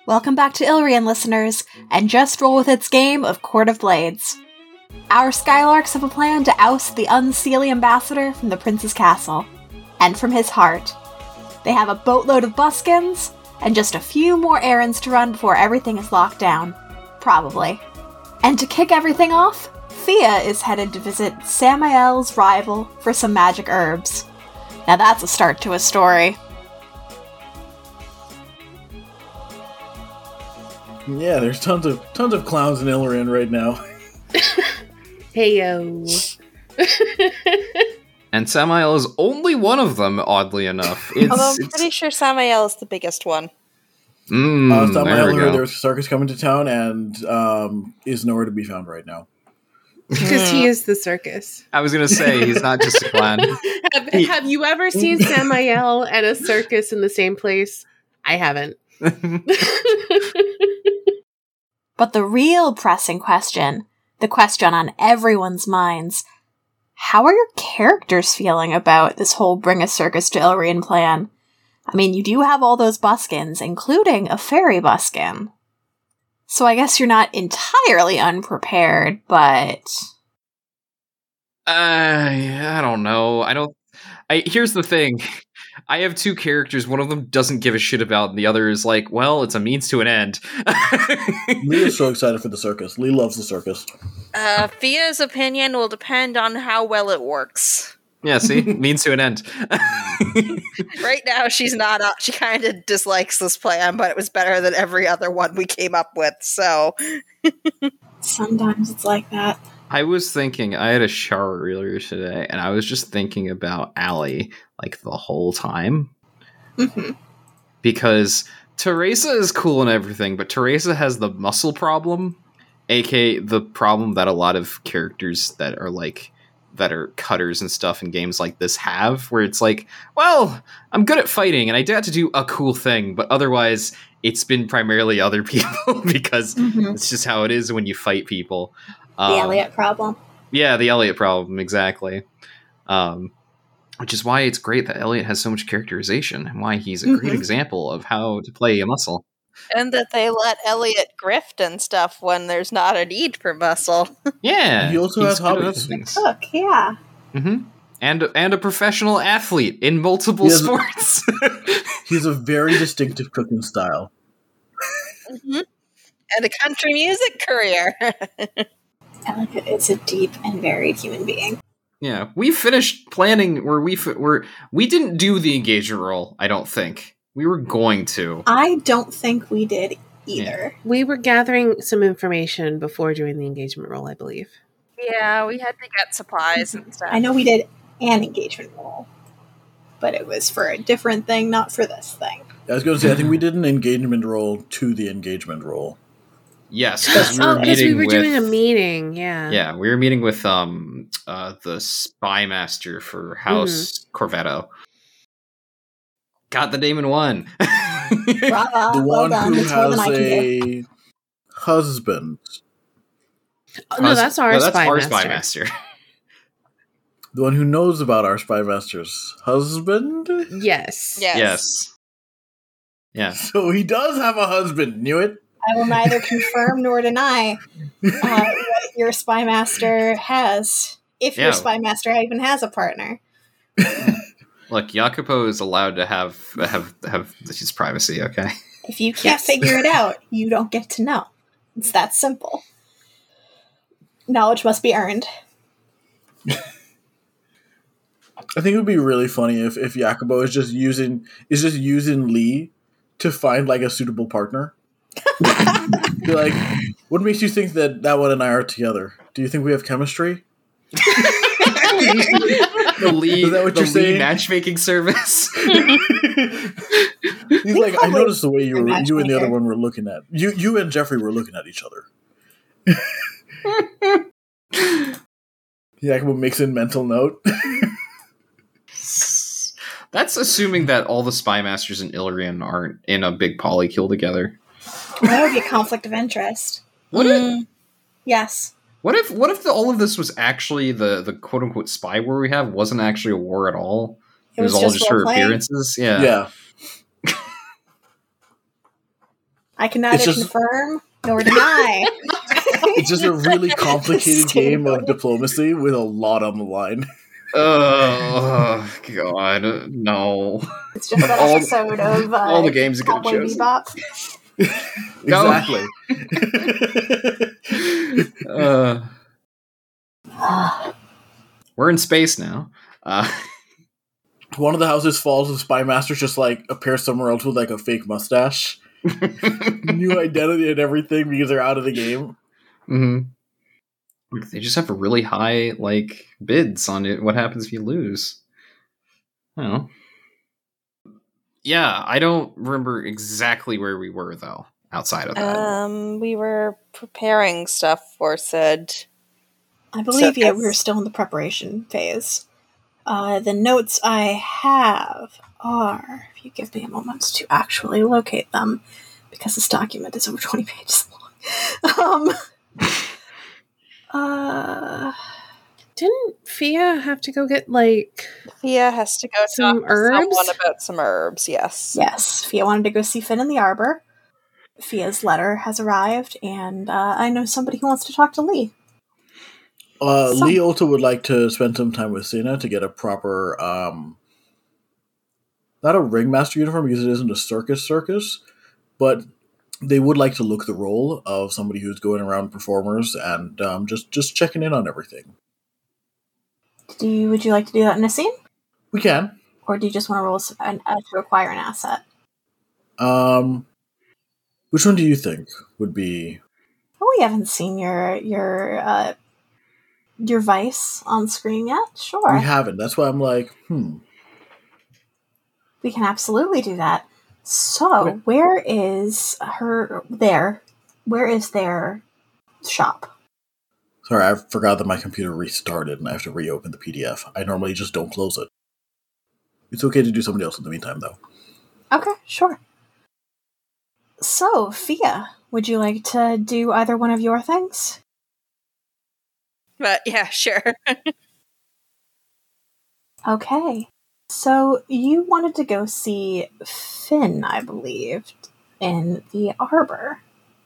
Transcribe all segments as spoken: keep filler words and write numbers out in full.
Welcome back to Ilrian, listeners, and just roll with its game of Court of Blades. Our Skylarks have a plan to oust the Unseelie ambassador from the prince's castle, and from his heart. They have a boatload of buskins, and just a few more errands to run before everything is locked down. Probably. And to kick everything off, Fia is headed to visit Samael's rival for some magic herbs. Now that's a start to a story. Yeah, there's tons of tons of clowns in Ilrian right now. Heyo. And Samael is only one of them, oddly enough. It's, Although I'm it's... pretty sure Samael is the biggest one. Mm, uh, Samael there we heard go. there was a circus coming to town and um, is nowhere to be found right now. Because he is the circus. I was going to say, he's not just a clown. have, have you ever seen Samael at a circus in the same place? I haven't. But the real pressing question, the question on everyone's minds, how are your characters feeling about this whole bring a circus to Ilrian plan? I mean, you do have all those buskins, including a fairy buskin. So I guess you're not entirely unprepared, but... Uh, I don't know. I don't... I Here's the thing. I have two characters. One of them doesn't give a shit about, and the other is like, well, it's a means to an end. Lee is so excited for the circus. Lee loves the circus. Uh, Fia's opinion will depend on how well it works. Yeah, see? Means to an end. Right now, she's not up. She kind of dislikes this plan, but it was better than every other one we came up with, so... Sometimes it's like that. I was thinking, I had a shower earlier today, and I was just thinking about Allie, like, the whole time. Mm-hmm. Because Teresa is cool and everything, but Teresa has the muscle problem, aka the problem that a lot of characters that are, like, that are cutters and stuff in games like this have, where it's like, well, I'm good at fighting, and I have to do a cool thing, but otherwise, it's been primarily other people, because Mm-hmm. it's just how it is when you fight people. The Um, Elliot problem. Yeah, the Elliot problem, exactly. Um, which is why it's great that Elliot has so much characterization, and why he's a great Mhm. example of how to play a muscle. And that they let Elliot grift and stuff when there's not a need for muscle. Yeah, He also he's has good at hobbies. other things. Cook, yeah. Mm-hmm. And and a professional athlete in multiple He has- sports. He has a very distinctive cooking style. Mm-hmm. And a country music career. Elliot is a deep and varied human being. Yeah, we finished planning where we fi- were. We didn't do the engagement roll. I don't think we were going to. I don't think we did either. We were gathering some information before doing the engagement role, I believe. Yeah, we had to get supplies and stuff. I know we did an engagement role, but it was for a different thing, not for this thing. I was going to say, I think we did an engagement roll to the engagement roll. Yes, because we were Oh, because we meeting were with. doing a meeting, yeah. Yeah, we were meeting with um uh the spy master for House Corvetto. Got the Damon one. Bravo, The well one done. who That's more than has I can do. a husband. Oh, no, that's our no, that's spy our master. spy master. The one who knows about our spy master's husband? Yes. Yes. Yes. Yeah. So he does have a husband. Knew it? I will neither confirm nor deny uh, what your spy master has, if Yeah. your spy master even has a partner. Look, Jacopo is allowed to have have have his privacy. Okay. If you can't Yes. figure it out, you don't get to know. It's that simple. Knowledge must be earned. I think it would be really funny if, if Jacobo is just using is just using Lee to find like a suitable partner. Be like, what makes you think that that one and I are together? Do you think we have chemistry? The Lee, Is that what the you're Lee saying? matchmaking service. He's like, I probably noticed the way you a were, you and the other matchmaker. one were looking at you. You and Jeffrey were looking at each other. Jacobo makes a mental note. That's assuming that all the spy masters in Illyrian aren't in a big polycule together. That would be a conflict of interest. What Mm. if? Yes. What if? What if the, all of this was actually the the quote unquote spy war we have wasn't actually a war at all? It, It was, was all just just for role-playing? appearances. Yeah. Yeah. I can neither just, confirm nor deny. It's just a really complicated game of diplomacy with a lot on the line. Oh God, no! It's just that all, episode of uh, all the games you could have Cowboy chosen. Bebop. Exactly. uh, we're in space now. Uh, One of the houses falls, and Spymaster just like appears somewhere else with like a fake mustache, new identity and everything because they're out of the game. Mm-hmm. They just have really high like bids on it. What happens if you lose? I don't know. Yeah, I don't remember exactly where we were though. Outside of that, Um, we were preparing stuff for said. I believe So yeah, we were that's- still in the preparation phase. Uh, the notes I have are, if you give me a moment to actually locate them, because this document is over twenty pages long. um, uh, Didn't Fia have to go get, like... Fia has to go Some talk to herbs? someone about some herbs, yes. yes, Fia wanted to go see Finn in the arbor. Fia's letter has arrived, and uh, I know somebody who wants to talk to Lee. Uh, So- Lee also would like to spend some time with Sina to get a proper, um, not a ringmaster uniform because it isn't a circus circus, but they would like to look the role of somebody who's going around performers and um, just just checking in on everything. Do you, would you like to do that in a scene? We can. Or do you just want to roll s- an, uh, to acquire an asset? Um, which one do you think would be? Oh, we haven't seen your your uh, your vice on screen yet. Sure, We haven't. That's why I'm like, hmm. we can absolutely do that. So, Okay. where is her? There, where is their shop? Sorry, I forgot that my computer restarted and I have to reopen the P D F. I normally just don't close it. It's okay to do somebody else in the meantime, though. Okay, sure. So, Fia, would you like to do either one of your things? But yeah, sure. Okay. So, you wanted to go see Finn, I believed, in the arbor,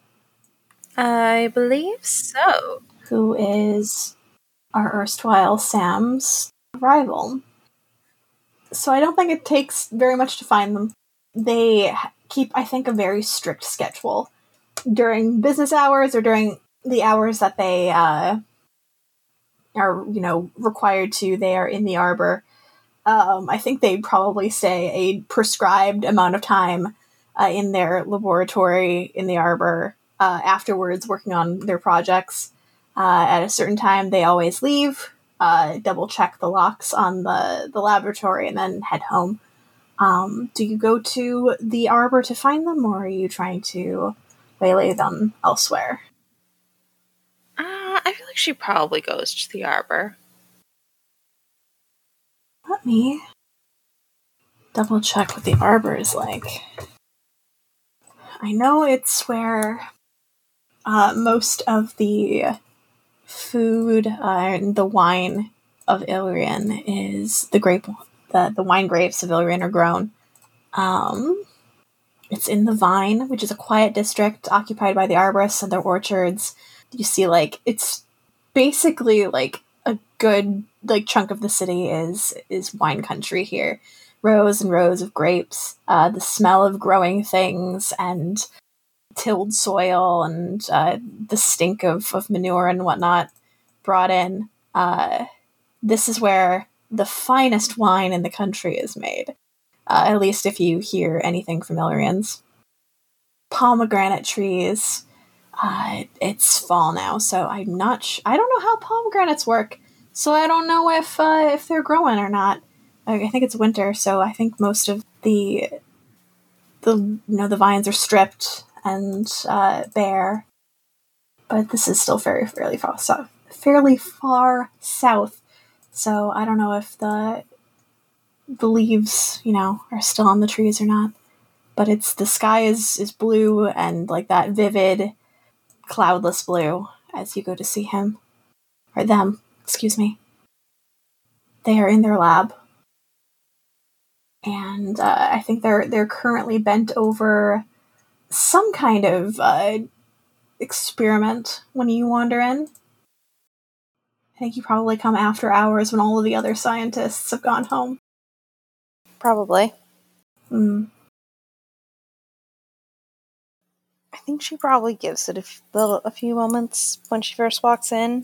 I believe so. who is our erstwhile Sam's rival. So, I don't think it takes very much to find them. They keep, I think, a very strict schedule. During business hours or during the hours that they uh, are, you know, required to, they are in the arbor. Um, I think they probably stay a prescribed amount of time uh, in their laboratory in the arbor uh, afterwards, working on their projects. Uh, at a certain time, they always leave, uh, double check the locks on the, the laboratory, and then head home. Um, do you go to the arbor to find them, or are you trying to waylay them elsewhere? Uh, I feel like she probably goes to the arbor. Let me double check what the arbor is like. I know it's where uh, most of the food uh, and the wine of Illyrian is the grape. The, the wine grapes of Illyrian are grown. Um, it's in the Vine, which is a quiet district occupied by the arborists and their orchards. You see, like, it's basically like a good like chunk of the city is is wine country here. Rows and rows of grapes, uh, the smell of growing things and tilled soil, and uh, the stink of, of manure and whatnot brought in. Uh, this is where the finest wine in the country is made, uh, at least if you hear anything from Illyrians. Pomegranate trees. Uh, it's fall now, so I'm not. Sh- I don't know how pomegranates work, so I don't know if uh, if they're growing or not. I, I think it's winter, so I think most of the the you know the vines are stripped and uh, bare. But this is still very fairly far south, fairly far south. So I don't know if the the leaves, you know, are still on the trees or not. But it's the sky is is blue and like that vivid, cloudless blue as you go to see him or them. Excuse me. They are in their lab, and uh, I think they're they're currently bent over some kind of uh, experiment when you wander in. I think you probably come after hours when all of the other scientists have gone home. Probably. Hmm. I think she probably gives it a, f- little, a few moments when she first walks in.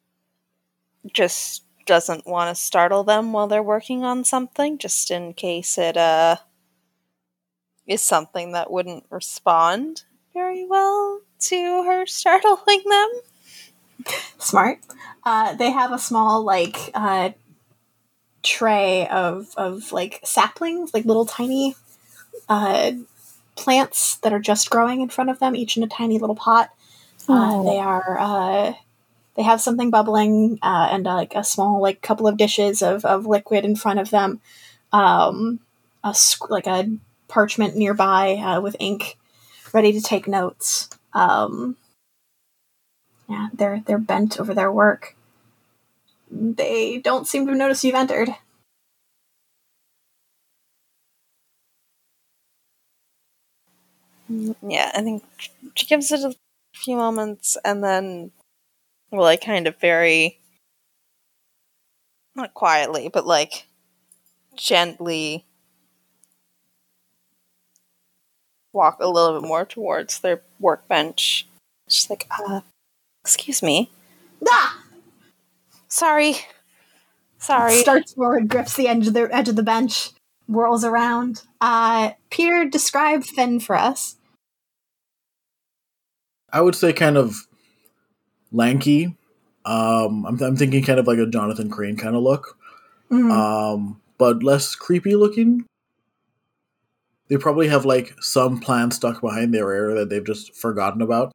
Just doesn't want to startle them while they're working on something, just in case it uh is something that wouldn't respond very well to her startling them. Smart. Uh, they have a small, like, uh, tray of, of, like, saplings, like little tiny uh, plants that are just growing in front of them, each in a tiny little pot. Uh, Oh. they are, uh, they have something bubbling uh, and, uh, like, a small, like, couple of dishes of, of liquid in front of them. Um, a, like, a parchment nearby uh, with ink, ready to take notes. Um, yeah, they're they're bent over their work. They don't seem to have noticed you've entered. Yeah, I think she gives it a few moments and then, well, like, kind of very, not quietly, but, like, gently walk a little bit more towards their workbench. She's like, uh, excuse me. Ah! Sorry. Sorry. Starts forward, grips the edge of the edge of the bench, whirls around. Uh, Peter, describe Finn for us. I would say kind of lanky. Um, I'm, I'm thinking kind of like a Jonathan Crane kind of look, Mm. um, but less creepy looking. They probably have like some plan stuck behind their ear that they've just forgotten about.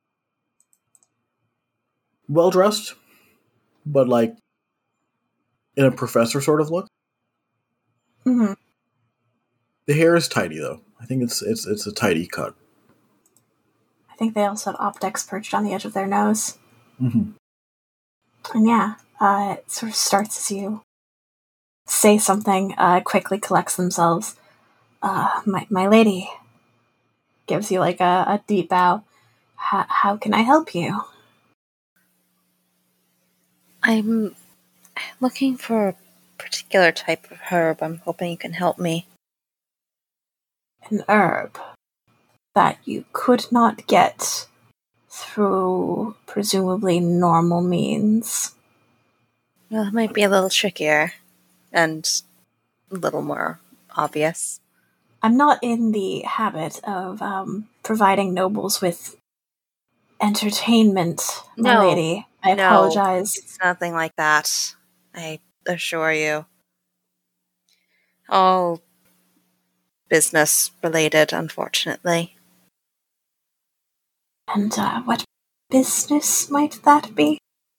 Well dressed, but like in a professor sort of look. Mm-hmm. The hair is tidy though. I think it's it's it's a tidy cut. I think they also have optics perched on the edge of their nose. Mm-hmm. And yeah, uh, it sort of starts as you say something, uh, quickly collects themselves. Uh, my, my lady gives you like a, a deep bow. H- how can I help you? I'm looking for a particular type of herb. I'm hoping you can help me. An herb that you could not get through presumably normal means. Well, it might be a little trickier and a little more obvious. I'm not in the habit of um, providing nobles with entertainment, my No, lady. I no. apologize. It's nothing like that. I assure you. All business related, unfortunately. And uh, what business might that be?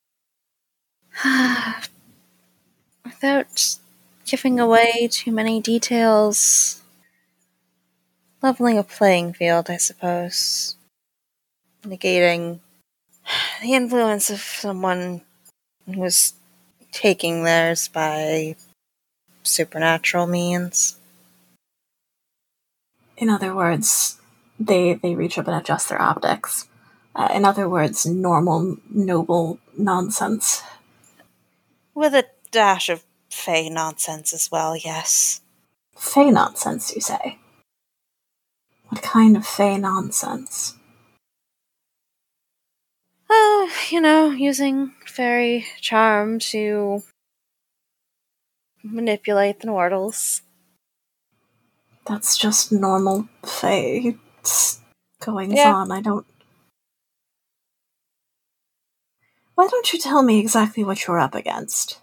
Without giving away too many details, leveling a playing field, I suppose. Negating the influence of someone who's taking theirs by supernatural means. In other words, they they reach up and adjust their optics. Uh, in other words, normal, noble nonsense. With a dash of fey nonsense as well, yes. Fey nonsense, you say? What kind of fey nonsense? Uh, you know, using fairy charm to manipulate the mortals. That's just normal fey goings Yeah. on. I don't. Why don't you tell me exactly what you're up against?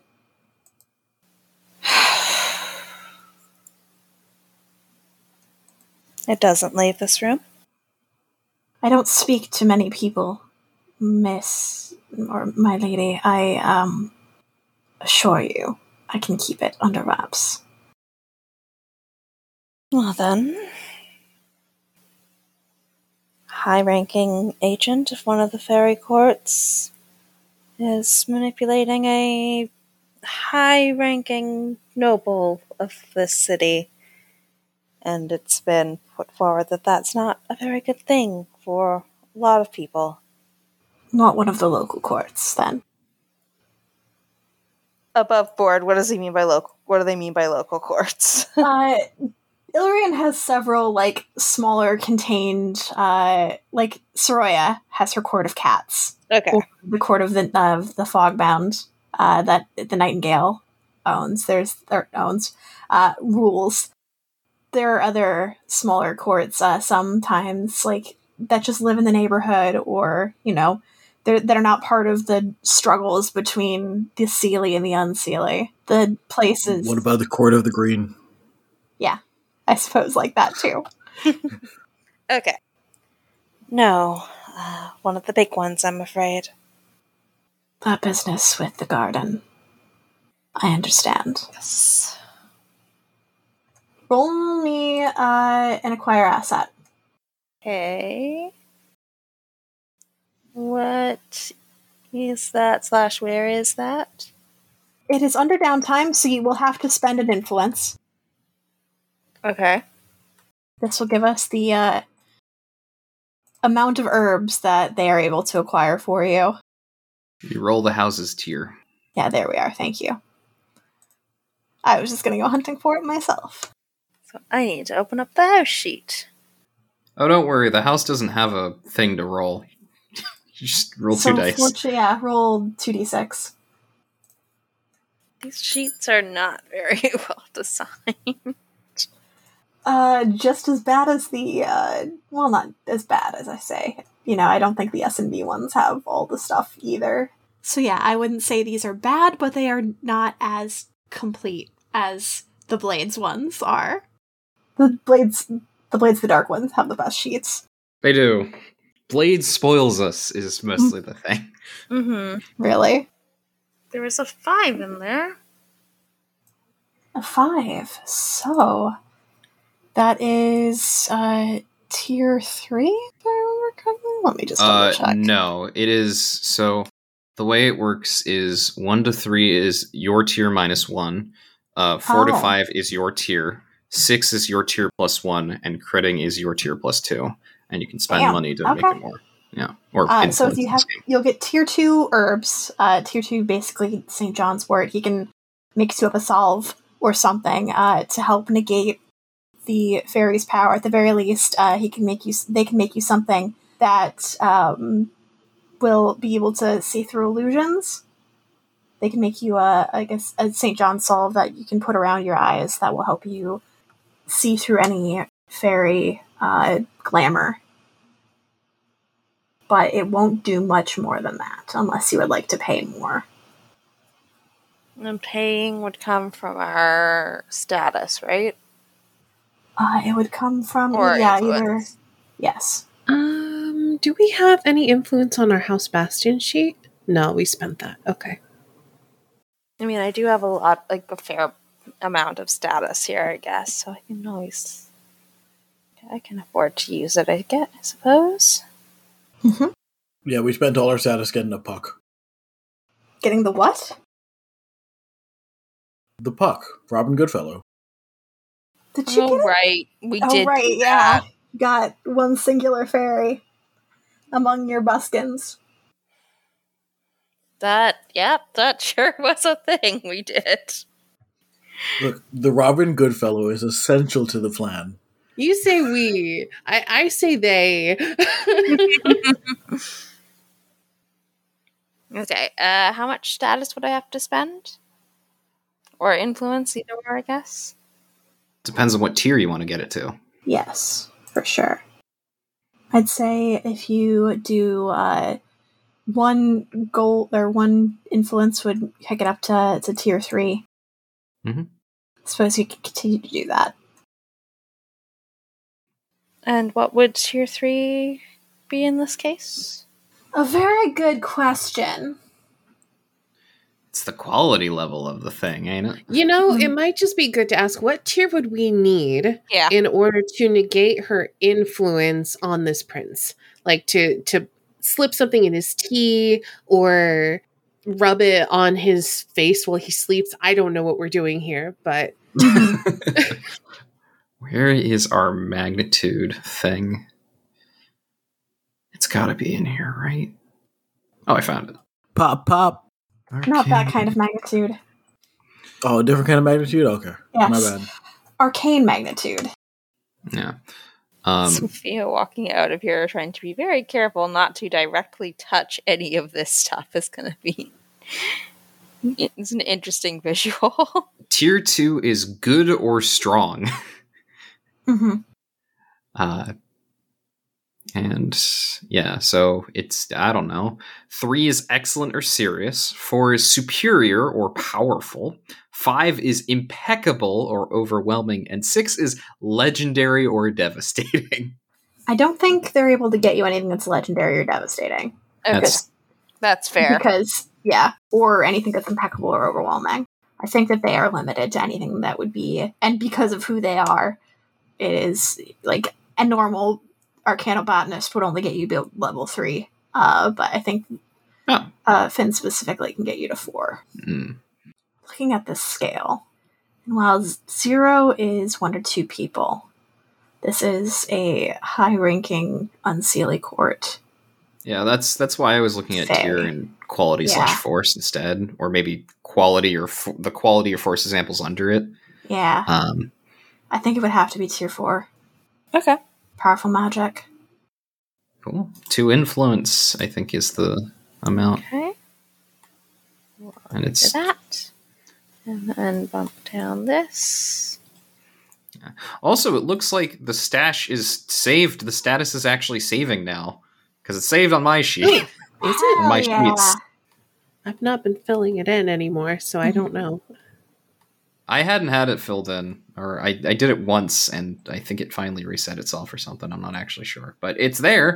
It doesn't leave this room. I don't speak to many people, miss, or my lady. I, um, assure you, I can keep it under wraps. Well then, high-ranking agent of one of the fairy courts is manipulating a high-ranking noble of this city And it's been put forward that that's not a very good thing for a lot of people. Not one of the local courts, then. Above board, what does he mean by local? What do they mean by local courts? uh, Illyrian has several, like, smaller contained, uh, like, Soroya has her Court of Cats. Okay. Or the Court of the of the Fogbound, uh, that the Nightingale owns. There's, or owns, uh, rules. There are other smaller courts, uh, sometimes, like, that just live in the neighborhood, or, you know, they're, that are not part of the struggles between the Seelie and the Unseelie. The places... What about the Court of the Green? Yeah, I suppose like that, too. Okay. No, uh, one of the big ones, I'm afraid. That business with the garden. I understand. Yes. Roll me uh, an acquire asset. Okay. What is that, slash where is that? It is under downtime, so you will have to spend an influence. Okay. This will give us the uh, amount of herbs that they are able to acquire for you. You roll the houses tier. Yeah, there we are. Thank you. I was just going to go hunting for it myself. So I need to open up the house sheet. Oh, don't worry. The house doesn't have a thing to roll. You just roll so two dice. Fortunately, yeah, roll two d six. These sheets are not very well designed. Uh, just as bad as the, uh, well, not as bad as I say. You know, I don't think the S and B ones have all the stuff either. So yeah, I wouldn't say these are bad, but they are not as complete as the Blades ones are. The Blades, the Blades the Dark ones have the best sheets. They do. Blade spoils us is mostly the thing. Mm-hmm. Really? There was a five in there. A five. So, that is, uh, tier three, if I remember correctly? Let me just double Uh, check. no, it is, so the way it works is one to three is your tier minus one, uh, four to Oh. five is your tier, six is your tier plus one, and critting is your tier plus two. And you can spend Damn, money to make okay. it more. Yeah. Or Uh, so if influence you in have, this game. you'll get tier two herbs. Uh, tier two, basically Saint John's wort. He can mix you up a salve or something uh, to help negate the fairy's power. At the very least, uh, he can make you. They can make you something that um, will be able to see through illusions. They can make you a, I guess, a Saint John's salve that you can put around your eyes that will help you see through any fairy uh, glamour. But it won't do much more than that, unless you would like to pay more. And paying would come from our status, right? Uh, it would come from, Or yeah, influence. either, yes. Um, do we have any influence on our House Bastion sheet? No, we spent that. Okay. I mean, I do have a lot, like a fair amount of status here, I guess, so I can always, I can afford to use it, I get, I suppose. Mm-hmm. Yeah, we spent all our status getting a puck. Getting the what? The puck. Robin Goodfellow. Did you Oh, get it? right. We Oh, did. right, do yeah. that. Got one singular fairy among your buskins. That, yep, that sure was a thing we did. Look, the Robin Goodfellow is essential to the plan. You say we. I, I say they. Okay, uh, how much status would I have to spend? Or influence, either or, I guess? Depends on what tier you want to get it to. Yes, for sure. I'd say if you do uh, one goal or one influence would kick it up to, to tier three. Mhm. I suppose you could continue to do that. And what would tier three be in this case? A very good question. It's the quality level of the thing, ain't it? You know, it might just be good to ask what tier would we need Yeah. in order to negate her influence on this prince? Like to to slip something in his tea or rub it on his face while he sleeps. I don't know what we're doing here, but Where is our magnitude thing? It's gotta be in here, right? Oh, I found it. Pop, pop. Not that kind of magnitude. Oh, a different kind of magnitude? Okay. Yes. My bad. Arcane magnitude. Yeah. Um, Sophia walking out of here trying to be very careful not to directly touch any of this stuff is going to be... It's an interesting visual. tier two is good or strong. Mm-hmm. Uh, and yeah, so it's, I don't know. Three is excellent or serious. Four is superior or powerful. Five is impeccable or overwhelming. And six is legendary or devastating. I don't think they're able to get you anything that's legendary or devastating. That's, That's fair. Because, yeah, or anything that's impeccable or overwhelming. I think that they are limited to anything that would be, and because of who they are, it is, like, a normal Arcanobotanist would only get you to level three. Uh, but I think oh. uh, Finn specifically can get you to four. Mm. Looking at this scale, and while zero is one to two people, this is a high-ranking Unseelie court. Yeah, that's that's why I was looking at Fair. tier and quality Yeah. slash force instead, or maybe quality or fo- the quality or force examples under it. Yeah, Um, I think it would have to be tier four. Okay. Powerful magic. cool. Two influence, I think, is the amount, Okay. and Do it's that. And then bump down this. also it looks like the stash is saved. The status is actually saving now because it's saved on my sheet. Is it? On my Hell yeah. sheets. I've not been filling it in anymore, so I don't know. I hadn't had it filled in, or I, I did it once, and I think it finally reset itself or something. I'm not actually sure, but it's there.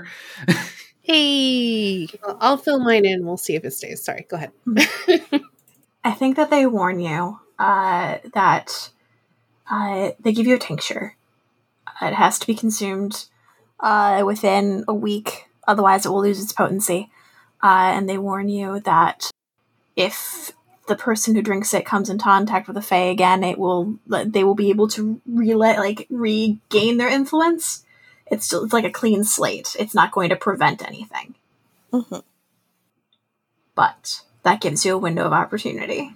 Hey! I'll, I'll fill mine in. We'll see if it stays. Sorry, go ahead. I think that they warn you uh, that uh, they give you a tincture. It has to be consumed uh, within a week, otherwise it will lose its potency. Uh, and they warn you that if the person who drinks it comes in contact with a fae again, it will they will be able to relay, like regain their influence. It's still it's like a clean slate. It's not going to prevent anything, Mm-hmm. but that gives you a window of opportunity.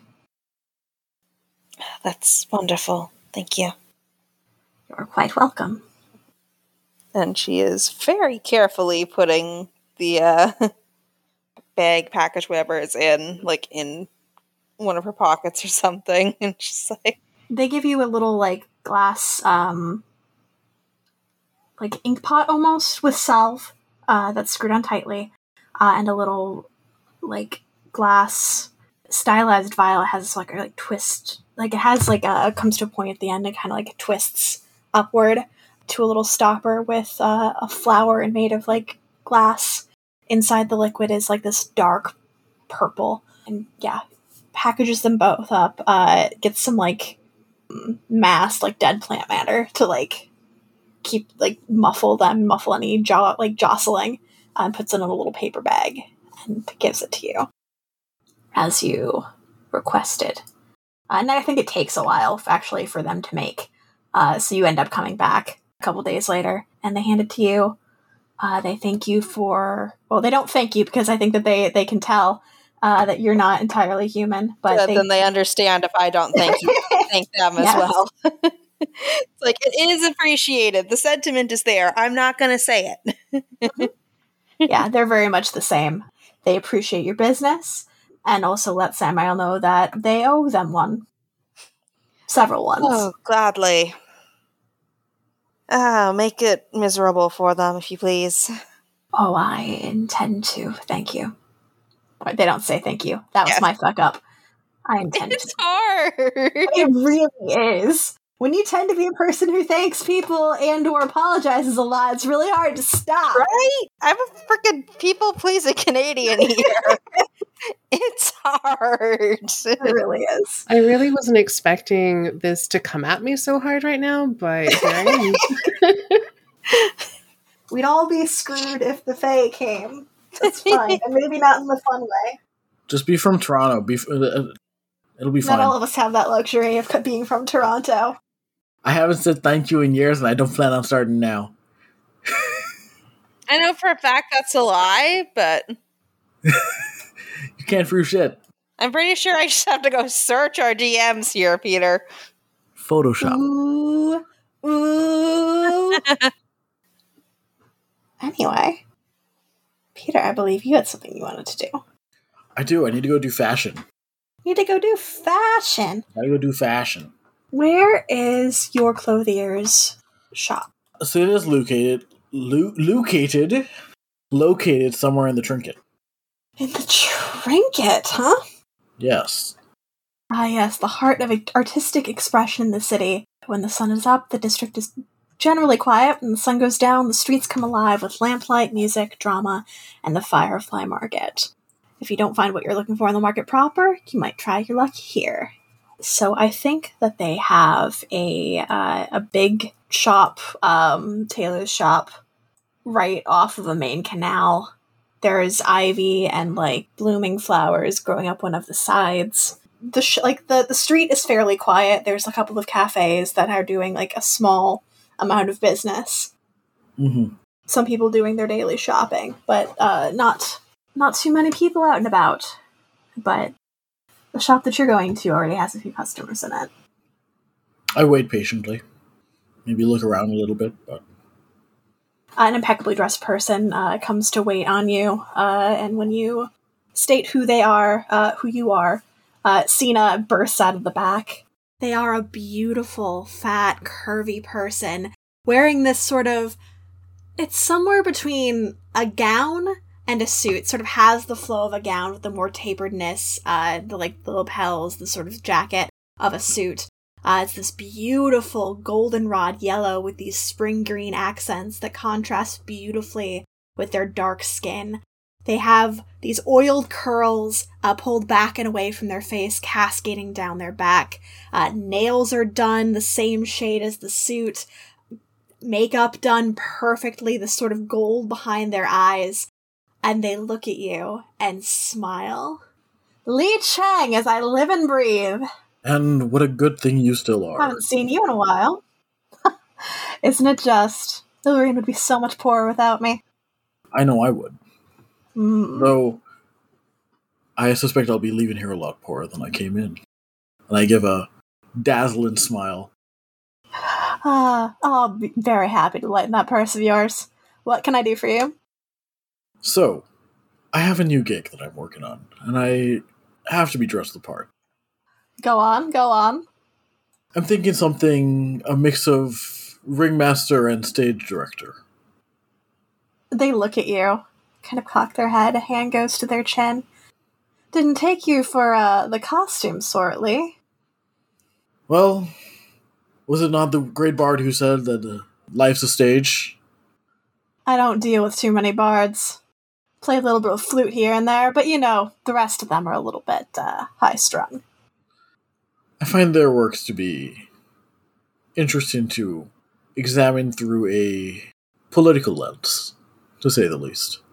That's wonderful. Thank you. You're quite welcome. And she is very carefully putting the uh, bag, package, whatever it's in, like in one of her pockets or something. And she's like, They give you a little like glass, um, like ink pot almost with salve uh, that's screwed on tightly, uh, and a little like glass stylized vial. It has like a like twist, like it has like a it comes to a point at the end. It kind of like twists upward to a little stopper with uh, a flower and made of like glass. Inside the liquid is like this dark purple, and yeah, packages them both up. Uh, gets some like mass like dead plant matter to like keep like muffle them, muffle any jaw like jostling, uh, and puts it in a little paper bag and gives it to you as you requested. Uh, and I think it takes a while actually for them to make. Uh, so you end up coming back a couple days later, and they hand it to you. Uh, they thank you for well, they don't thank you because I think that they they can tell uh, that you're not entirely human, but but they, then they understand if I don't thank you, thank them as Yes. well. It's like, it is appreciated. The sentiment is there. I'm not going to say it. yeah, they're very much the same. They appreciate your business and also let Samael know that they owe them one. Several ones. Oh, gladly. Oh, make it miserable for them, if you please. Oh, I intend to. Thank you. Wait, they don't say thank you. That was Yes. my fuck up. I intend It's to. hard. It really is. When you tend to be a person who thanks people and or apologizes a lot, it's really hard to stop. Right? I'm a freaking people-pleasing Canadian here. It's hard. It really is. I really wasn't expecting this to come at me so hard right now, but here I am. We'd all be screwed if the Fae came. That's fine. And maybe not in the fun way. Just be from Toronto. Be f- uh, it'll be Not fine. all of us have that luxury of being from Toronto. I haven't said thank you in years, and I don't plan on starting now. I know for a fact that's a lie, but You can't prove shit. I'm pretty sure I just have to go search our D Ms here, Peter. Photoshop. Ooh. Ooh. Anyway, Peter, I believe you had something you wanted to do. I do. I need to go do fashion. You need to go do fashion. I gotta go do fashion. Where is your clothier's shop? So it is located, lo- located, located somewhere in the trinket. In the trinket, huh? Yes. Ah, yes, the heart of artistic expression in the city. When the sun is up, the district is generally quiet. When the sun goes down, the streets come alive with lamplight, music, drama, and the Firefly Market. If you don't find what you're looking for in the market proper, you might try your luck here. So I think that they have a uh, a big shop, um, tailor's shop, right off of a main canal. There's ivy and, like, blooming flowers growing up one of the sides. The sh- like the, the street is fairly quiet. There's a couple of cafes that are doing, like, a small amount of business. Mm-hmm. Some people doing their daily shopping, but uh, not not too many people out and about. But the shop that you're going to already has a few customers in it. I wait patiently. Maybe look around a little bit, but An impeccably dressed person uh, comes to wait on you, uh, and when you state who they are, uh, who you are, uh, Cena bursts out of the back. They are a beautiful, fat, curvy person wearing this sort of, it's somewhere between a gown and a suit. Sort of has the flow of a gown with the more taperedness, uh, the like the lapels, the sort of jacket of a suit. Uh, it's this beautiful goldenrod yellow with these spring green accents that contrast beautifully with their dark skin. They have these oiled curls uh, pulled back and away from their face, cascading down their back. Uh, nails are done the same shade as the suit. Makeup done perfectly, the sort of gold behind their eyes. And they look at you and smile. Li Cheng, as I live and breathe. and what a good thing you still are. Haven't seen you in a while. Isn't it just? Ilverine would be so much poorer without me. I know I would. Mm. Though, I suspect I'll be leaving here a lot poorer than I came in. And I give a dazzling smile. Ah, I'll be very happy to lighten that purse of yours. What can I do for you? So, I have a new gig that I'm working on, and I have to be dressed the part. Go on, go on. I'm thinking something, a mix of ringmaster and stage director. They look at you, kind of cock their head, a hand goes to their chin. Didn't take you for uh, the costume sort, Lee. Well, was it not the great bard who said that uh, life's a stage? I don't deal with too many bards. Play a little bit of flute here and there, but you know, the rest of them are a little bit uh, high-strung. I find their works to be interesting to examine through a political lens, to say the least.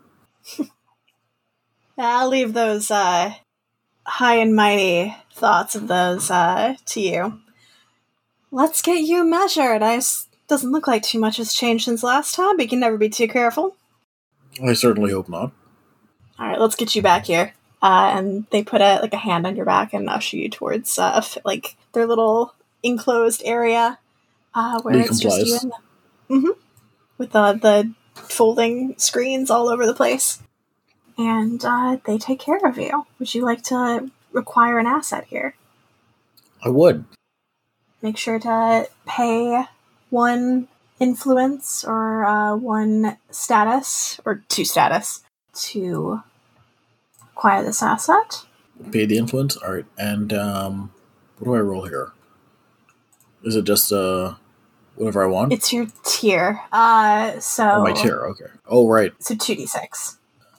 I'll leave those uh, high and mighty thoughts of those uh, to you. Let's get you measured. I s- doesn't look like too much has changed since last time, but you can never be too careful. I certainly hope not. All right, let's get you back here. Uh, and they put a like a hand on your back and usher you towards uh, like their little enclosed area uh, where Lee it's just you complies. and them. Mm-hmm. With uh, the folding screens all over the place. And uh, they take care of you. Would you like to require an asset here? I would. Make sure to pay one influence or uh, one status, or two status, to acquire this asset. Pay the influence? Alright, and um, what do I roll here? Is it just uh, whatever I want? It's your tier. Uh, so Oh, my tier, okay. Oh, right. So two d six.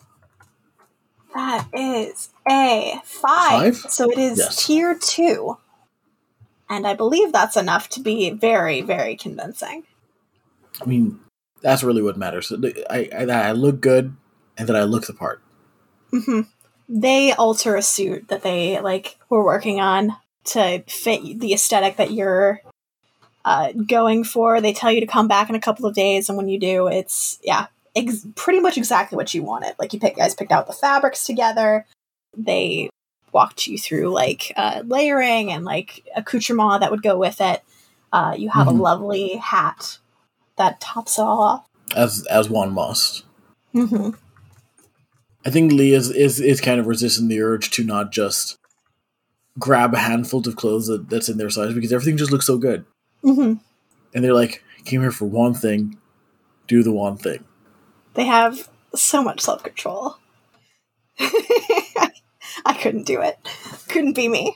That is a five. Five? So it is Yes. tier two. And I believe that's enough to be very, very convincing. I mean, that's really what matters. I, I, that I look good, and that I look the part. Mm-hmm. They alter a suit that they like were working on to fit the aesthetic that you're uh, going for. They tell you to come back in a couple of days, and when you do, it's, yeah, ex- pretty much exactly what you wanted. Like, you pick, guys picked out the fabrics together. They walked you through, like, uh, layering and, like, accoutrement that would go with it. Uh, you have Mhm. a lovely hat that tops it all off. As as one must. Mm-hmm. I think Lee is, is, is kind of resisting the urge to not just grab a handful of clothes that, that's in their size because everything just looks so good. Mm-hmm. And they're like, came here for one thing, do the one thing. They have so much self-control. I couldn't do it. Couldn't be me.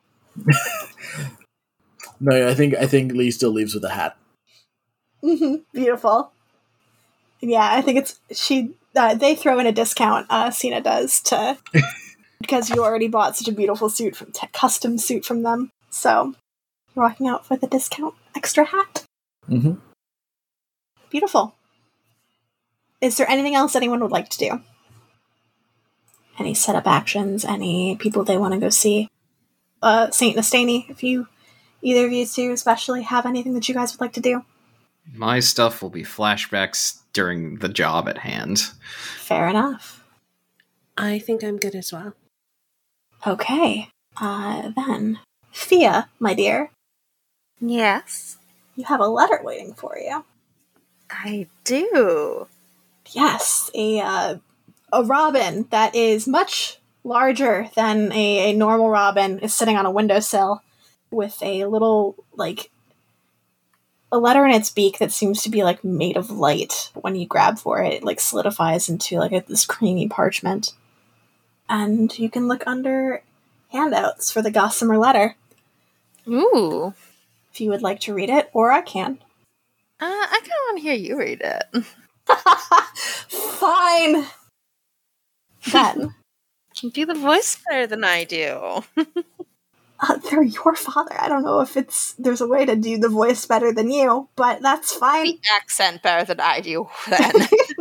No, I think I think Lee still leaves with a hat. Mm-hmm. Beautiful. Yeah, I think it's she. Uh, they throw in a discount. Uh, Cena does to because you already bought such a beautiful suit from t- custom suit from them. So you're walking out for the discount extra hat. Mm-hmm. Beautiful. Is there anything else anyone would like to do? Any setup actions? Any people they want to go see? Uh, Saint Nastani, if you either of you two especially have anything that you guys would like to do. My stuff will be flashbacks during the job at hand. Fair enough. I think I'm good as well. Okay. Uh, then, Fia, my dear, Yes, you have a letter waiting for you. I do. Yes, a uh, a robin that is much larger than a, a normal robin is sitting on a windowsill with a little, like, a letter in its beak that seems to be, like, made of light. When you grab for it, it, like, solidifies into, like, a, this creamy parchment. And you can look under handouts for the Gossamer letter Ooh. if you would like to read it, or I can. Uh, I kind of want to hear you read it. Fine. Then, You do the voice better than I do. uh, they're your father. I don't know if it's there's a way to do the voice better than you, but that's fine. The accent better than I do, then.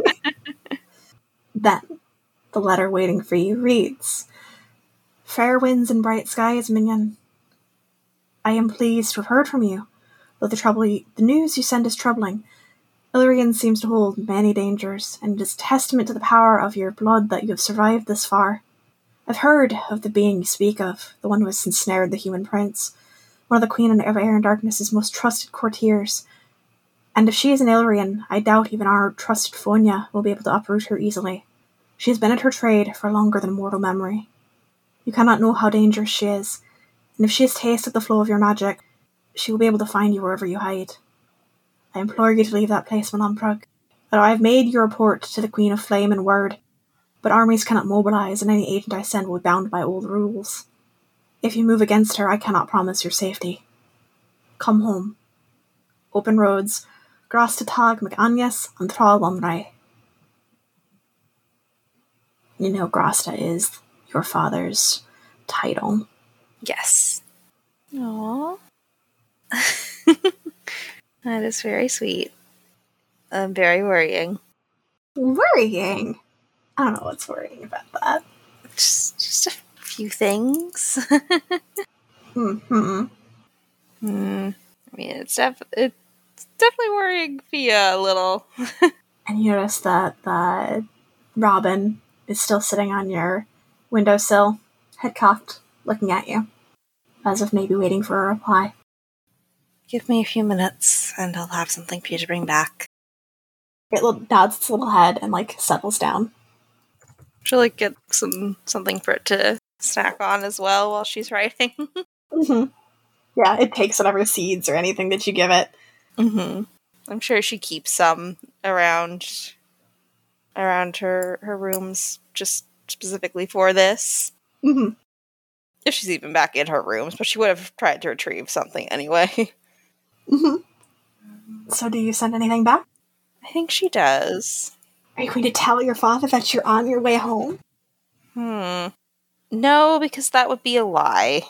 Then, the letter waiting for you reads, Fair winds and bright skies, minion. I am pleased to have heard from you, though the trouble y- the news you send is troubling. Illyrian seems to hold many dangers, and it is testament to the power of your blood that you have survived this far. I've heard of the being you speak of, the one who has ensnared the human prince, one of the Queen of Air and Darkness's most trusted courtiers. And if she is an Illyrian, I doubt even our trusted Fonya will be able to uproot her easily. She has been at her trade for longer than mortal memory. You cannot know how dangerous she is, and if she has tasted the flow of your magic, she will be able to find you wherever you hide. I implore you to leave that place, Malumprug. I have made your report to the Queen of Flame in word, but armies cannot mobilize, and any agent I send will be bound by old rules. If you move against her, I cannot promise your safety. Come home. Open roads. Grasta tag McAnyas and Thrall Lumray. You know Grasta is your father's title. Yes. Aww. That is very sweet. Um, very worrying. Worrying? I don't know what's worrying about that. Just, just a few things. Mm-hmm. Hmm. I mean, it's, def- it's definitely worrying Fia a little. And you notice that the Robin is still sitting on your windowsill, head cocked, looking at you, as if maybe waiting for a reply. Give me a few minutes, and I'll have something for you to bring back. It l- nods its little head and, like, settles down. She'll, like, get some something for it to snack on as well while she's writing. Mm-hmm. Yeah, it takes whatever seeds or anything that you give it. Mm-hmm. I'm sure she keeps some around around her, her rooms just specifically for this. Mm-hmm. If she's even back in her rooms, but she would have tried to retrieve something anyway. Mm-hmm. So do you send anything back? I think she does. Are you going to tell your father that you're on your way home? Hmm. No, because that would be a lie.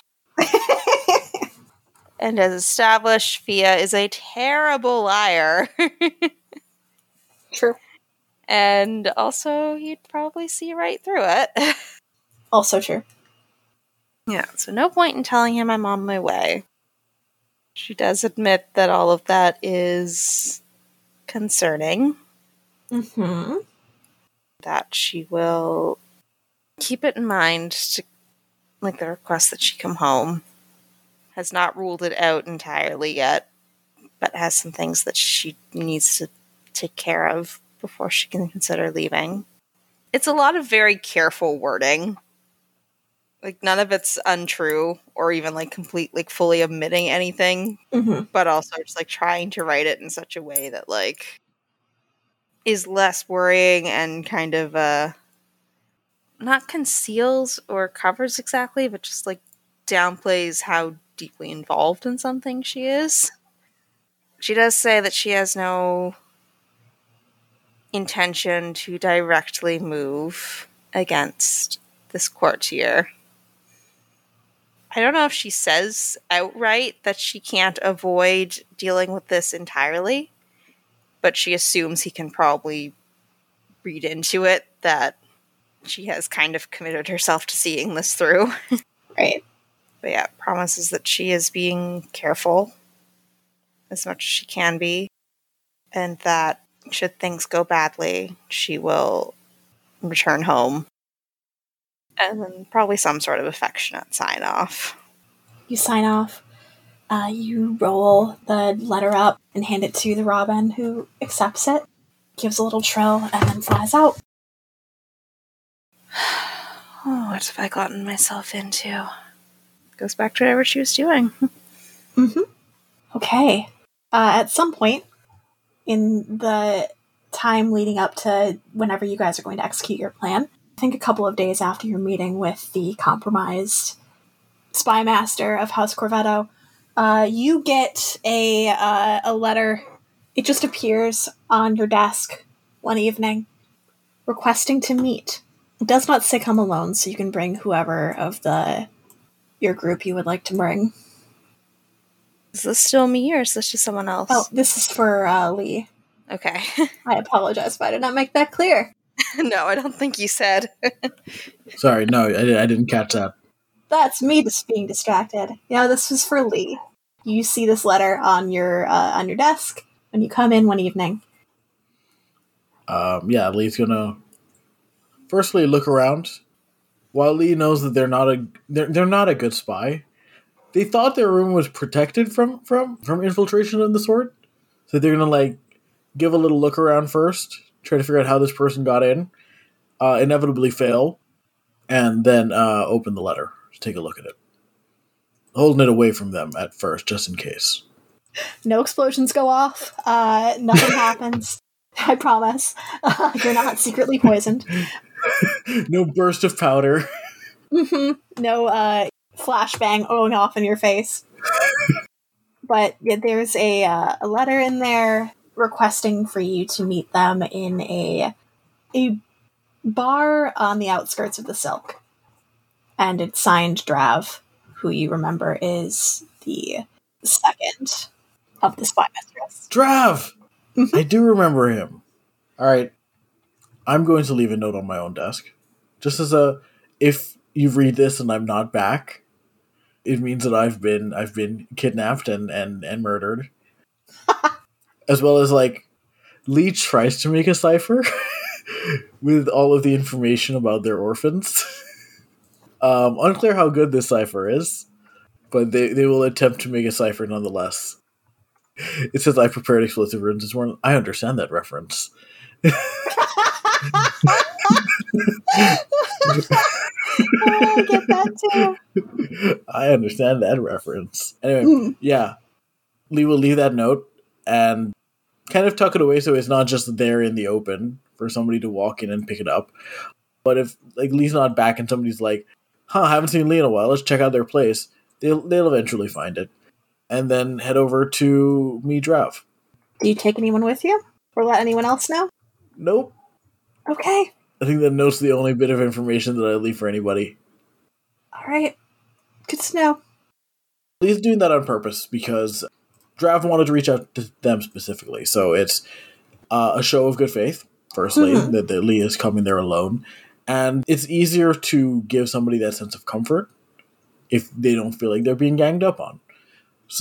And as established, Fia is a terrible liar. True. And also, you'd probably see right through it. Also true. Yeah, so no point in telling him I'm on my way. She does admit that all of that is concerning. Mm-hmm. That she will keep it in mind to, like, the request that she come home. Has not ruled it out entirely yet, but has some things that she needs to take care of before she can consider leaving. It's a lot of very careful wording. Like, none of it's untrue or even, like, complete, like, fully omitting anything, Mm-hmm. but also just, like, trying to write it in such a way that, like, is less worrying and kind of, uh, not conceals or covers exactly, but just, like, downplays how deeply involved in something she is. She does say that she has no intention to directly move against this courtier. I don't know if she says outright that she can't avoid dealing with this entirely, but she assumes he can probably read into it that she has kind of committed herself to seeing this through. Right. But yeah, promises that she is being careful as much as she can be, and that should things go badly, she will return home. And then probably some sort of affectionate sign-off. You sign off. Uh, you roll the letter up and hand it to the robin, who accepts it, gives a little trill, and then flies out. Oh, what have I gotten myself into? Goes back to whatever she was doing. Mm-hmm. Okay. Uh, at some point in the time leading up to whenever you guys are going to execute your plan, I think a couple of days after your meeting with the compromised spy master of House Corvetto, uh, you get a uh, a letter. It just appears on your desk one evening, requesting to meet. It does not say come alone, so you can bring whoever of the your group you would like to bring. Is this still me, or is this just someone else? Oh, this is for uh, Lee. Okay. I apologize if I did not make that clear. No, I don't think you said. Sorry, no, I, I didn't catch that. That's me just being distracted. Yeah, this was for Lee. You see this letter on your uh, on your desk when you come in one evening. Um, yeah, Lee's gonna firstly look around. While Lee knows that they're not a they're, they're not a good spy, they thought their room was protected from from from infiltration of the sort. So they're gonna like give a little look around first, try to figure out how this person got in, uh, inevitably fail, and then uh, open the letter to take a look at it. Holding it away from them at first, just in case. No explosions go off. Uh, nothing happens. I promise. Uh, you're not secretly poisoned. No burst of powder. Mm-hmm. No uh, flashbang going off in your face. But yeah, there's a uh, a letter in there requesting for you to meet them in a a bar on the outskirts of the Silk, and it's signed Drav, who you remember is the second of the spy mistress. Drav! I do remember him. Alright. I'm going to leave a note on my own desk. Just as a, if you read this and I'm not back, it means that I've been I've been kidnapped and, and, and murdered. As well as, like, Lee tries to make a cipher with all of the information about their orphans. um, unclear how good this cipher is, but they, they will attempt to make a cipher nonetheless. It says, I prepared explosive runes this morning. I understand that reference. I get that too. I understand that reference. Anyway, Mm. yeah. Lee will leave that note and kind of tuck it away so it's not just there in the open for somebody to walk in and pick it up. But if like Lee's not back and somebody's like, huh, I haven't seen Lee in a while, let's check out their place, they'll they'll eventually find it. And then head over to me Drav. Do you take anyone with you? Or let anyone else know? Nope. Okay. I think that note's the only bit of information that I leave for anybody. Alright. Good to know. Lee's doing that on purpose because Drav wanted to reach out to them specifically. So it's uh, a show of good faith, firstly, Mhm. that, that Lee is coming there alone. And it's easier to give somebody that sense of comfort if they don't feel like they're being ganged up on. So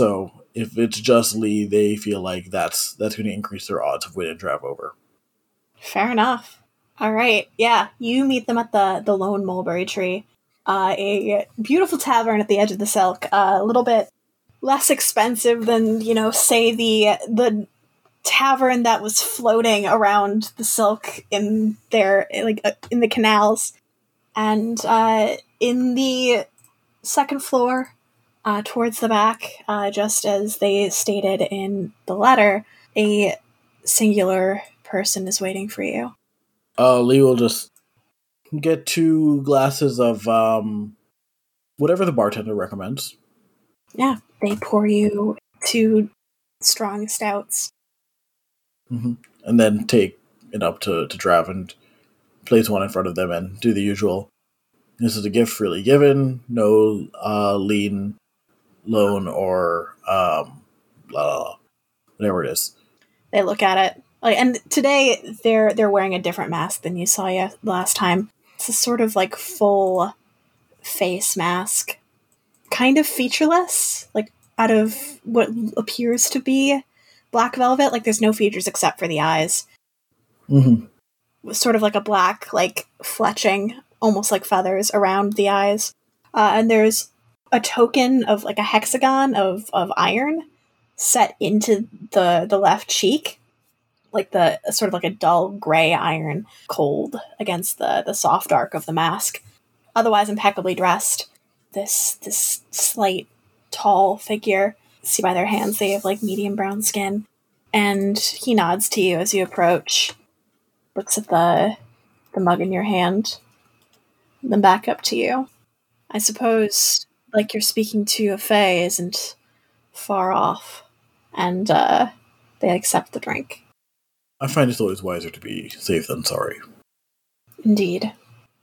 if it's just Lee, they feel like that's that's going to increase their odds of winning Trav over. Fair enough. All right. Yeah, you meet them at the, the Lone Mulberry Tree. Uh, a beautiful tavern at the edge of the Silk. Uh, a little bit less expensive than, you know, say the the tavern that was floating around the Silk in their, like, uh, in the canals. And uh, in the second floor, uh, towards the back, uh, just as they stated in the letter, a singular person is waiting for you. Uh, Lee will just get two glasses of um, whatever the bartender recommends. Yeah, they pour you two strong stouts. Mm-hmm. And then take it up to, to Trav and place one in front of them and do the usual. This is a gift freely given, no uh, lien, loan, or um, blah, blah, blah, whatever it is. They look at it. Like, and today they're they're wearing a different mask than you saw ya last time. It's a sort of like full face mask. Kind of featureless, like out of what appears to be black velvet. Like there's no features except for the eyes. Mm-hmm. Sort of like a black, like fletching, almost like feathers around the eyes. Uh, and there's a token of like a hexagon of, of iron set into the the left cheek. Like the sort of like a dull gray iron, cold against the, the soft dark of the mask. Otherwise impeccably dressed. This this slight, tall figure. See by their hands they have like medium brown skin. And he nods to you as you approach. Looks at the the mug in your hand. Then back up to you. I suppose, like you're speaking to a fae isn't far off. And uh, they accept the drink. I find it's always wiser to be safe than sorry. Indeed.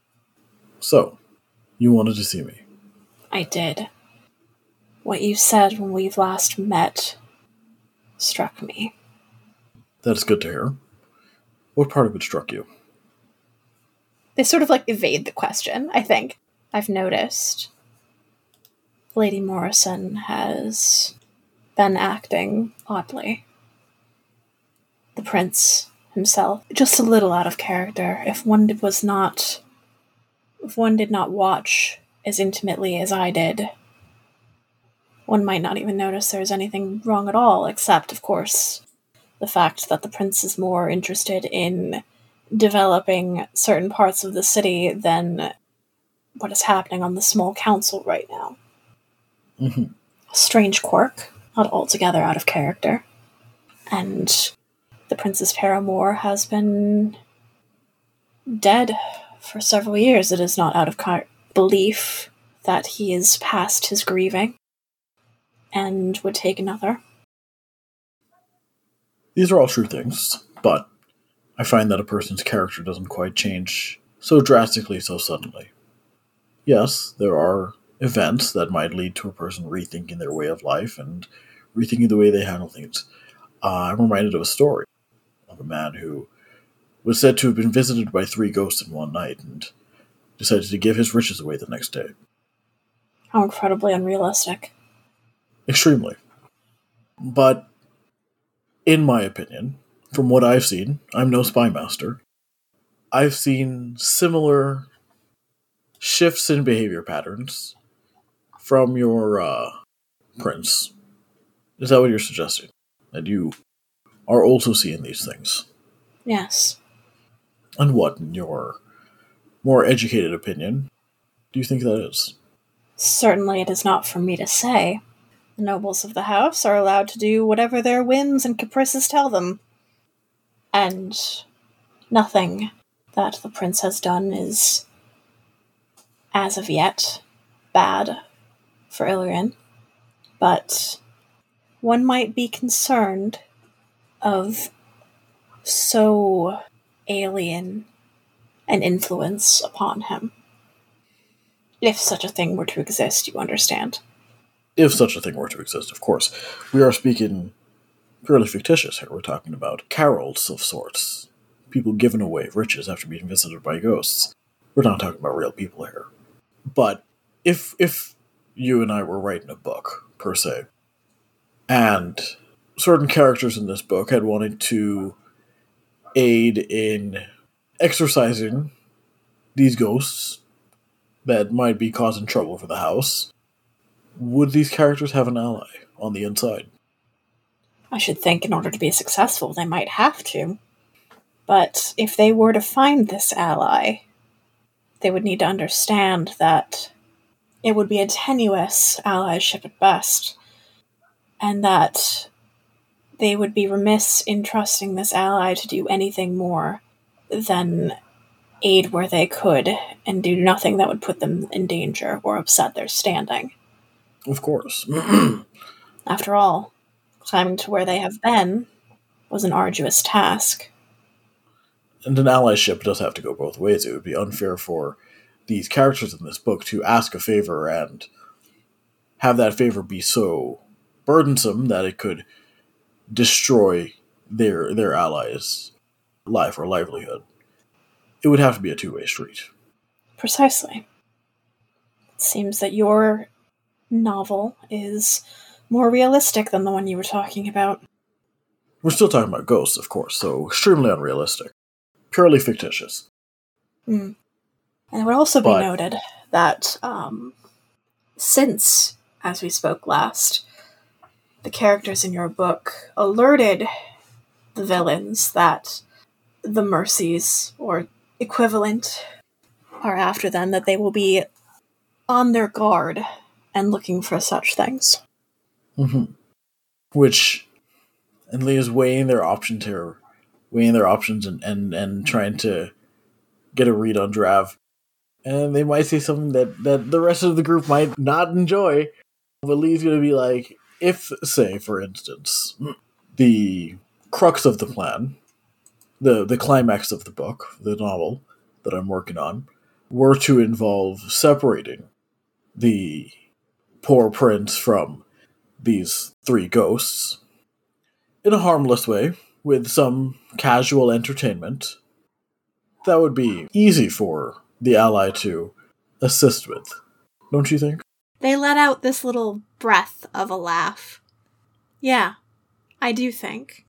So, you wanted to see me. I did. What you said when we last met struck me. That is good to hear. What part of it struck you? They sort of like evade the question, I think. I've noticed Lady Morrison has been acting oddly. The prince himself, just a little out of character. If one was not, if one did not watch as intimately as I did, one might not even notice there's anything wrong at all, except, of course, the fact that the prince is more interested in developing certain parts of the city than what is happening on the small council right now. Mm-hmm. A strange quirk, not altogether out of character. And the prince's paramour has been dead for several years. It is not out of car- belief that he is past his grieving and would take another. These are all true things, but I find that a person's character doesn't quite change so drastically so suddenly. Yes, there are events that might lead to a person rethinking their way of life and rethinking the way they handle things. Uh, I'm reminded of a story of a man who was said to have been visited by three ghosts in one night and decided to give his riches away the next day. How incredibly unrealistic. Extremely. But, in my opinion, from what I've seen, I'm no spy master, I've seen similar shifts in behavior patterns from your uh, prince. Is that what you're suggesting? That you are also seeing these things? Yes. And what, in your more educated opinion, do you think that is? Certainly it is not for me to say. The nobles of the house are allowed to do whatever their whims and caprices tell them. And nothing that the prince has done is, as of yet, bad for Illyrian. But one might be concerned of so alien an influence upon him. If such a thing were to exist, you understand. If such a thing were to exist, of course. We are speaking purely fictitious here. We're talking about carols of sorts. People giving away riches after being visited by ghosts. We're not talking about real people here. But if if you and I were writing a book, per se, And certain characters in this book had wanted to aid in exorcising these ghosts that might be causing trouble for the house. Would these characters have an ally on the inside? I should think in order to be successful, they might have to. But if they were to find this ally, they would need to understand that it would be a tenuous allyship at best, and that they would be remiss in trusting this ally to do anything more than aid where they could and do nothing that would put them in danger or upset their standing. Of course. After all, climbing to where they have been was an arduous task. And an allyship does have to go both ways. It would be unfair for these characters in this book to ask a favor and have that favor be so burdensome that it could destroy their their allies' life or livelihood. It would have to be a two-way street. Precisely. It seems that your novel is more realistic than the one you were talking about. We're still talking about ghosts, of course, so extremely unrealistic. Purely fictitious. Mm. And it would also But- be noted that um, since, as we spoke last, the characters in your book alerted the villains that the Mercies, or equivalent, are after them, that they will be on their guard and looking for such things. Mm-hmm. Which, and Leah's weighing their options here, weighing their options and, and, and trying to get a read on Drav. And they might say something that, that the rest of the group might not enjoy. But Lee's going to be like, if, say, for instance, the crux of the plan, the, the climax of the book, the novel that I'm working on, were to involve separating the poor prince from these three ghosts in a harmless way, with some casual entertainment, that would be easy for the ally to assist with, don't you think? They let out this little breath of a laugh. Yeah, I do think.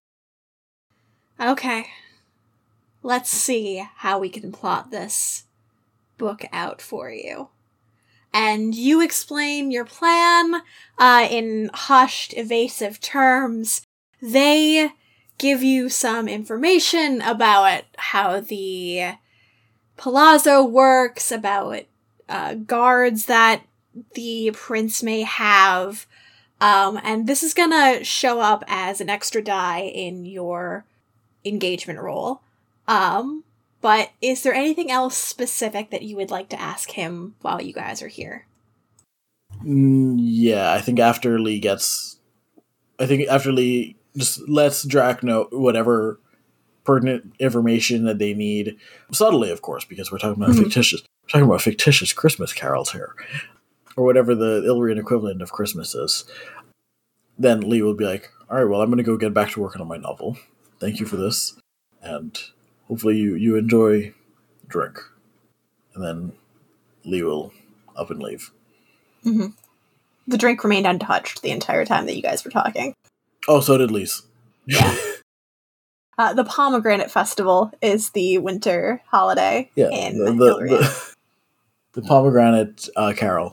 Okay. Let's see how we can plot this book out for you. And you explain your plan uh, in hushed, evasive terms. They give you some information about how the palazzo works, about uh, guards that the prince may have, um, and this is gonna show up as an extra die in your engagement roll. Um, but is there anything else specific that you would like to ask him while you guys are here? Mm, yeah, I think after Lee gets... I think after Lee just lets Drac know whatever pertinent information that they need, subtly, of course, because we're talking about mm-hmm. fictitious... We're talking about fictitious Christmas carols here. Or whatever the Illyrian equivalent of Christmas is. Then Lee will be like, alright, well, I'm going to go get back to working on my novel. Thank you for this. And hopefully you, you enjoy drink. And then Lee will up and leave. Mm-hmm. The drink remained untouched the entire time that you guys were talking. Oh, so did Lee's. Yeah. uh, the Pomegranate Festival is the winter holiday yeah, in the, the, Illyria. the, the Pomegranate uh, Carol.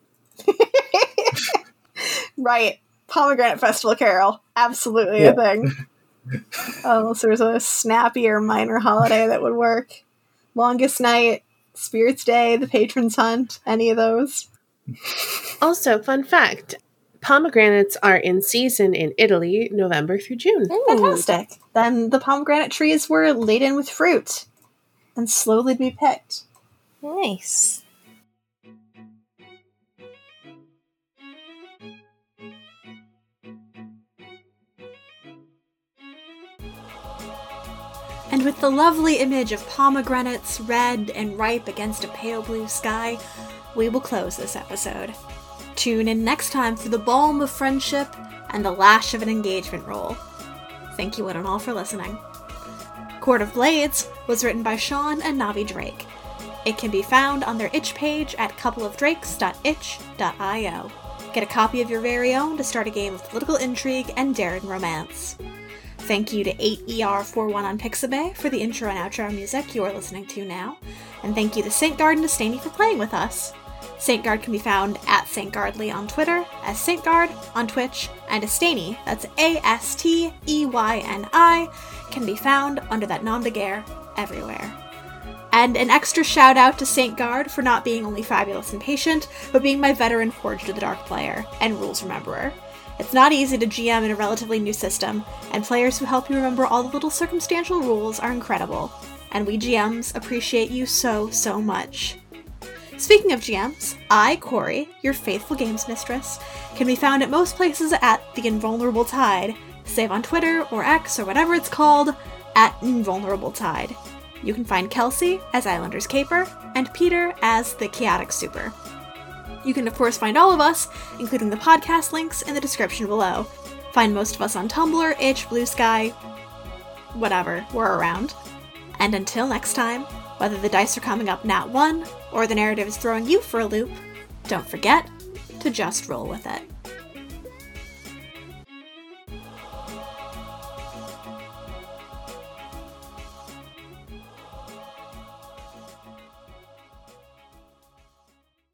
Right. Pomegranate Festival Carol. Absolutely yeah. a thing. Unless there's a snappier minor holiday that would work. Longest Night, Spirits Day, the Patron's Hunt, any of those. Also, fun fact, pomegranates are in season in Italy, November through June. Ooh. Fantastic. Then the pomegranate trees were laden with fruit and slowly be picked. Nice. And with the lovely image of pomegranates red and ripe against a pale blue sky, we will close this episode. Tune in next time for the balm of friendship and the lash of an engagement roll. Thank you one and all for listening. Court of Blades was written by Sean and Navi Drake. It can be found on their itch page at couple of drakes dot itch dot io. Get a copy of your very own to start a game of political intrigue and daring romance. Thank you to eight E R forty-one on Pixabay for the intro and outro music you are listening to now, and thank you to Saint Guard and Astaney for playing with us. Saint Guard can be found at Saint Guardly on Twitter, as Saint Guard on Twitch, and Astaney, that's A S T E Y N I, can be found under that nom de guerre everywhere. And an extra shout out to Saint Guard for not being only fabulous and patient, but being my veteran Forged of the Dark player and rules rememberer. It's not easy to G M in a relatively new system, and players who help you remember all the little circumstantial rules are incredible. And we G Ms appreciate you so, so much. Speaking of G Ms, I, Corey, your faithful games mistress, can be found at most places at The Invulnerable Tide, save on Twitter or X or whatever it's called, at Invulnerable Tide. You can find Kelsey as Islander's Caper, and Peter as the Chaotic Super. You can of course find all of us, including the podcast links, in the description below. Find most of us on Tumblr, Itch, Blue Sky, whatever, we're around. And until next time, whether the dice are coming up nat one, or the narrative is throwing you for a loop, don't forget to just roll with it.